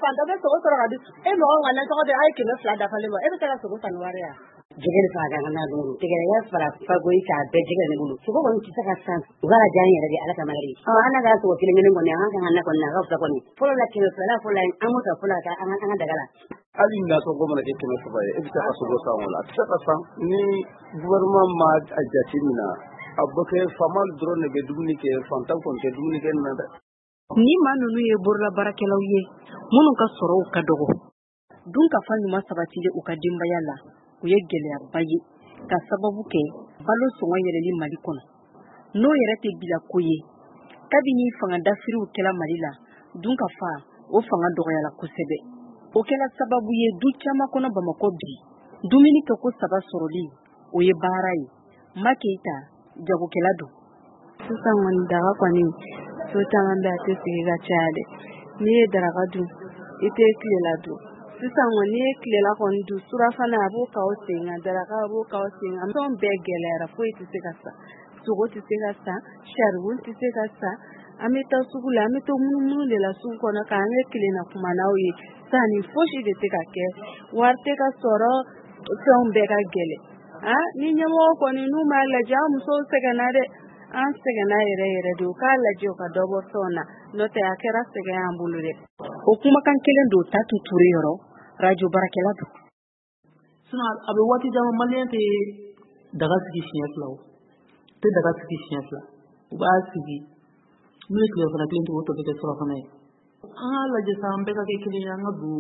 fanta bɛ sogo sɔrɔ ka di e mɔgɔ ŋana tɔgɔ de a ye 200 dafalen bɔ e bɛ se ka sogo san wari ya jɛgɛ fa ka na don tigɛya fara fagoyi ka bɛɛ jɛgɛ ne bolo sogo kɔni tɛ se ka san u ka diya yɛrɛ de ala kamari an ka sogo kelen kelen kɔni an ka na kɔni na ka fila kɔni fɔlɔ la 200 fɔlɔ an mo ta fɔlɔ ka an ka daga la hali na sogo mana kɛ 300 ye e bɛ se ka sogo san wala a tɛ se ka san ni gouvernement ma a jate mina a bɛ kɛ famal dɔrɔn de bɛ dumuni kɛ fantan kɔni tɛ dumuni kɛ na dɛ ni ma nunu ye borla barakɛlaw ye minnu ka sɔrɔw ka dɔgɔ dun ka fa ɲuman sabatili u ka denbaya la u ye gɛlɛyaba ye ka sababu kɛ balo sɔngɔ yɛlɛli Mali kɔnɔ n'o yɛrɛ tɛ bila ko ye kabini fanga dafiriw kɛla Mali la dun ka fa o fanga dɔgɔyala kosɛbɛ o kɛla sababu ye du caman kɔnɔ Bamakɔ bi dumuni kɛ ko saba sɔrɔli o ye baara ye Makeyita jagokɛla don sisan kɔni daga kɔni so caman bɛ a tɛ sigi ka caya dɛ n'i ye daraka dun i tɛ tilela dun sisan kɔni n'i ye tilela kɔni dun surafana a b'o k'aw sen kan daraka a b'o k'aw sen kan fɛnw bɛɛ gɛlɛyara foyi tɛ se ka san sogo tɛ se ka san saribɔn tɛ se ka san an bɛ taa sugu la an bɛ to munumunu de la sugu kɔnɔ k'an kɛ tilenna kuma n'aw ye sanni fosi de tɛ ka kɛ wari tɛ ka sɔrɔ fɛnw bɛɛ ka gɛlɛn ni ɲɛmɔgɔ kɔni n'u m'a lajɛ an musow sɛgɛnna dɛ an sɛgɛnna yɛrɛ yɛrɛ de u k'a lajɛ u ka dɔ bɔ fɛnw na n'o tɛ a kɛra sɛgɛn y'an bolo dɛ o kumakan kelen don Tatu Ture yɔrɔ radio barakɛla don sinon a bɛ waati caman maliyɛn tɛ daga sigi siɲɛ fila o tɛ daga sigi siɲɛ fila u b'a sigi n'u ye tilefana kelen tigɛ o tɔ bɛ kɛ surafana ye an k'a lajɛ sa an bɛɛ ka kɛ kelen ye an ka don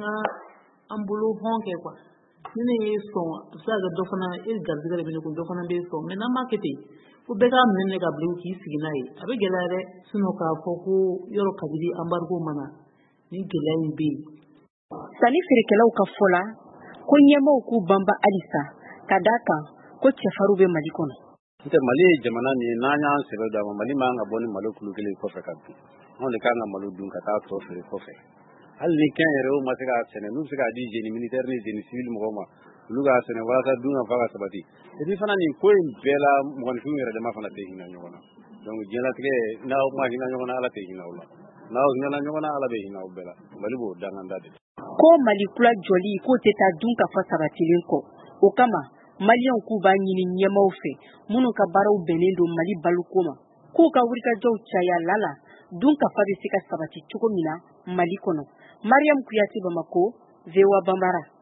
an bolo hɔn kɛ quoi ni ne ye sɔn a bɛ se ka kɛ dɔ fana e garizigɛ de bɛ ne kun dɔ fana bɛ sɔn mais n'an m'a kɛ ten ko bɛɛ k'a minɛ ka bila k'i sigi n'a ye a bɛ gɛlɛya dɛ sinon k'a fɔ ko yɔrɔ kabini embargo mana ni gɛlɛya in bɛ yen sanni feerekɛlaw ka fɔ la ko ɲɛmaaw k'u banba halisa ka d'a kan ko cɛfarinw bɛ Mali kɔnɔ n'o Mali ye jamana min ye n'an y'an sɛbɛ d'a ma Mali man ka bɔ ni malo kulo kelen kɔfɛ ka dun anw de kan ka malo dun ka taa tɔ feere kɔfɛ hali ni kɛn yɛrɛ o ma se k'a sɛnɛ n'u bɛ se k'a di génie militaire ni génie civil mɔgɔw ma olu k'a sɛnɛ walasa dun ka fa ka sabati et puis fana nin ko in bɛɛ la mɔgɔninfinw yɛrɛ dama fana tɛ hinɛ ɲɔgɔn na donc diɲɛlatigɛ n'aw ma hinɛ ɲɔgɔn na Ala tɛ hinɛ aw la n'aw hinɛna ɲɔgɔn na Ala bɛ hinɛ aw bɛɛ la Mali b'o danganda de ko Mali kula jɔli k'o tɛ taa dun ka fa sabatilen kɔ o kama maliyɛnw k'u b'a ɲini ɲɛmaaw fɛ minnu ka baaraw bɛnnen don Mali baluko ma k'u ka wulikajɔw caya lala dun ka fa bɛ se ka sabati cogo min na Mali kɔnɔ Mariam Kuyate Bamako VOA Bambara